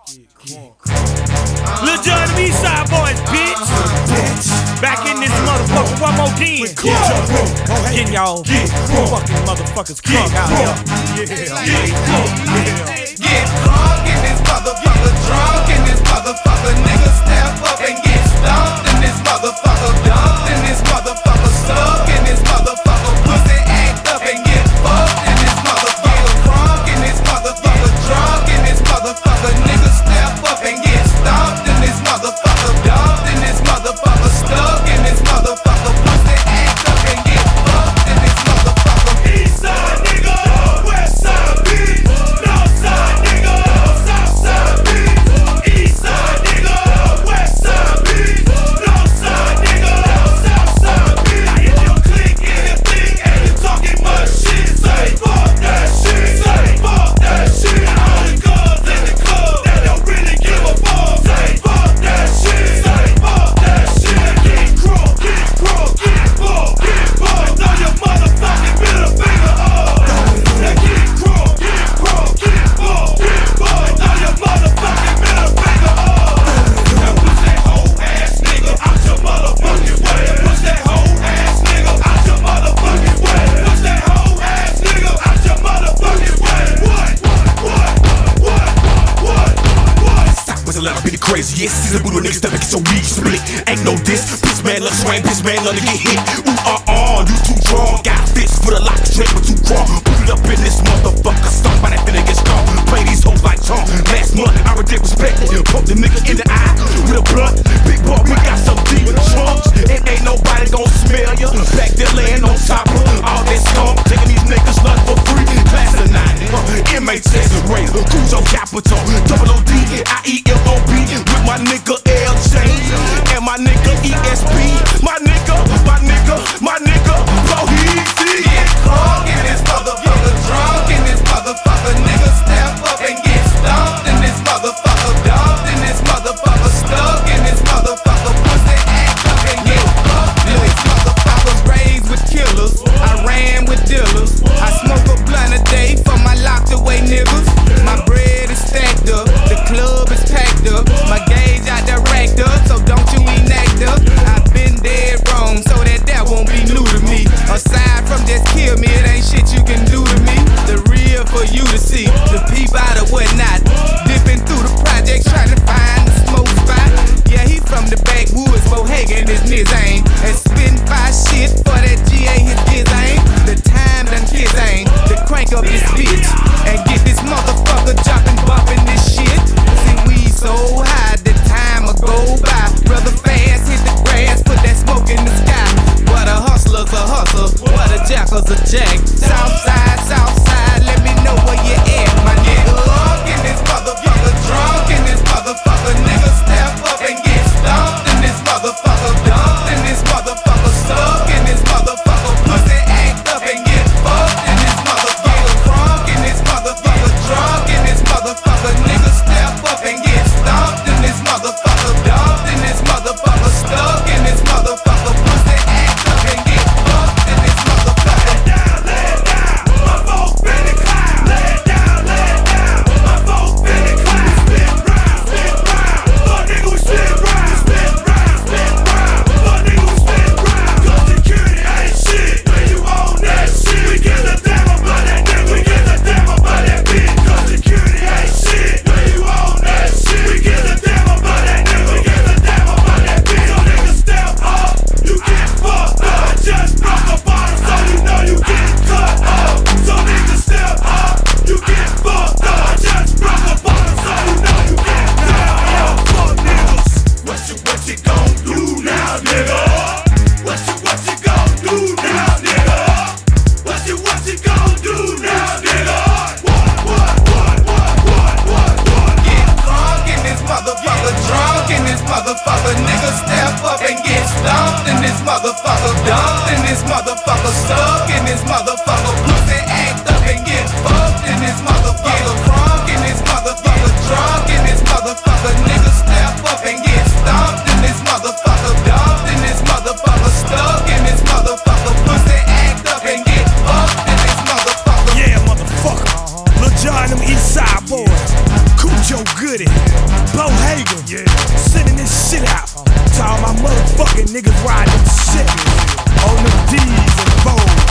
Lil Jon, them Eastside Boys, bitch. Back in this motherfucker one more again. Getting y'all fucking motherfuckers crunk out here. Get drunk in this motherfucker, drunk in this motherfucker. Niggas step up and get stomped in this motherfucker, dumped in this motherfucker, stuck in this motherfucker. Pussy act up and get fucked in this motherfucker. Drunk in this motherfucker, drunk in this motherfucker. Niggas step up and get stomped in this motherfucker, dumped in this motherfucker, stuck in this motherfucker. Pussy act up and get fucked in this motherfucker. Eastside nigga, Westside bitch, Northside nigga, Southside bitch. Eastside nigga, Westside bitch, Northside nigga, Southside bitch. Now if you click in your thing and you talking much shit, say fuck that shit, say fuck that shit. All the girls in the club that don't really give a fuck, say fuck that shit, say fuck that shit. Get crunk, get crunk, get fucked, get fucked. Throw your motherfucking middle finger up. Now get crunk, get crunk, get fucked, get fucked. Throw your motherfucking middle finger up. Now push that whole ass nigga out your motherfucking way. Push that whole ass nigga out your motherfucking way. Push that whole ass nigga out your motherfucking way. What? Stop was a little bit crazy, yes, season boodle niggas that make it so weak, split. Ain't no diss, bitch man, let's swing, bitch man, let it get hit. Ooh, you too strong, got fits for the lock, straight but too strong. Put it up in this motherfucker, somebody finna get strong. Play these hoes like Tom. Last month, I did respect it, poke the nigga in the eye with a blunt. Big boy, we got some demon chunks, and ain't nobody gon' smell ya. Back there laying on top of all that skunk, taking these niggas lunch for free. Class of 9, MHS, Razor, Cujo Capital, Double OD, IELOB, with my nigga LJ, and my nigga ESP, my nigga, Bro Easy. Get drunk in this motherfucker, drunk in this motherfucker. Niggas step up and get stomped in this motherfucker, dumped in this motherfucker, stuck in this motherfucker. Pussy act up and get fucked in this motherfucker. Raised with killers, I ran with dealers. I smoke a blunt a day for my locked away niggas. My bread is stacked up, the club is packed up. My gauge out there racked up, so don't you enact up. I've been dead wrong, so that won't be new to me. Aside from just kill me, it ain't shit you can do to me. The real for you to see, the peep out of whatnot. Dipping through the projects, trying to find the smoke spot. Yeah, he from the backwoods, Mohegan is his aim. And spitting fire shit for that GA, his aim. The time done kids aim to crank up this bitch and get this motherfucker jumping, bumping this shit. See, we so high, the time will go by. Brother fast, hit the grass, put that smoke in the sky. What a hustler's a hustle, what a jackal's a jack. Southside, let me know where you at, my nigga. Drunk in this motherfucker, drunk in this motherfucker. Niggas step up and get stomped in this motherfucker, dumped in this motherfucker, stuck in this motherfucker. Pussy act up and get fucked in this motherfucker. Drunk in this motherfucker, drunk in this motherfucker. Niggas step up and get stomped in this motherfucker, dumped in this motherfucker, stuck in this motherfucker. Pussy act up and get fucked in this motherfucker. Lay it down, my folk finna clown. Lay it down, my folk finna clown. Spin round, fuck nigga we spin round. Spin round, fuck nigga we spin round. Cause security ain't shit when you own that shit. We give a damn about that nigga, we give a damn about that bitch. Cause security ain't shit when you own that shit. We give a damn about that nigga, we give a damn about that bitch. So nigga step up, you get fucked up. I just broke a bottle so you know you get cut up. So nigga step up, you get fucked up. I just broke a bottle so you know you get down up. Fuck niggas, what you gon' do now, nigga? What you gon' do now, nigga? What you gon' do now, nigga? What? Get drunk in this motherfucker, drunk in this motherfucker. Niggas step up and get stomped in this motherfucker, dumped in this motherfucker, stuck in this motherfucker. Pussy act up and get fucked in this motherfucker. Get drunk in this motherfucker, drunk in this motherfucker. Niggas step up and get stomped in this motherfucker, dumped in this motherfucker, stuck in this motherfucker. Pussy act up and get fucked in this motherfucker. Yeah, motherfucker. Lil Jon, them Eastside Boys. Cujo Goody. Bo Hagen, sending this shit out to all my motherfucking niggas riding shit.